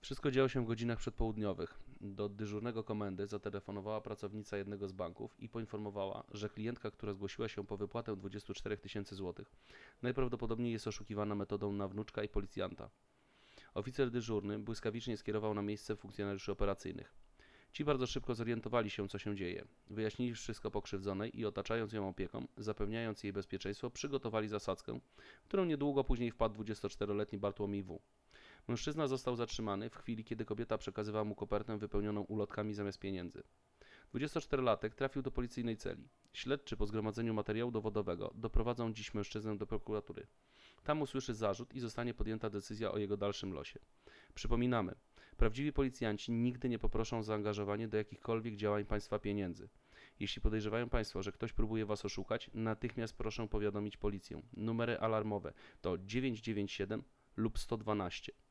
Wszystko działo się w godzinach przedpołudniowych. Do dyżurnego komendy zatelefonowała pracownica jednego z banków i poinformowała, że klientka, która zgłosiła się po wypłatę 24 tysięcy złotych, najprawdopodobniej jest oszukiwana metodą na wnuczka i policjanta. Oficer dyżurny błyskawicznie skierował na miejsce funkcjonariuszy operacyjnych. Ci bardzo szybko zorientowali się, co się dzieje. Wyjaśnili wszystko pokrzywdzonej i otaczając ją opieką, zapewniając jej bezpieczeństwo, przygotowali zasadzkę, w którą niedługo później wpadł 24-letni Bartłomiej W. Mężczyzna został zatrzymany w chwili, kiedy kobieta przekazywała mu kopertę wypełnioną ulotkami zamiast pieniędzy. 24-latek trafił do policyjnej celi. Śledczy po zgromadzeniu materiału dowodowego doprowadzą dziś mężczyznę do prokuratury. Tam usłyszy zarzut i zostanie podjęta decyzja o jego dalszym losie. Przypominamy, prawdziwi policjanci nigdy nie poproszą o zaangażowanie do jakichkolwiek działań państwa pieniędzy. Jeśli podejrzewają Państwo, że ktoś próbuje Was oszukać, natychmiast proszę powiadomić policję. Numery alarmowe to 997 lub 112.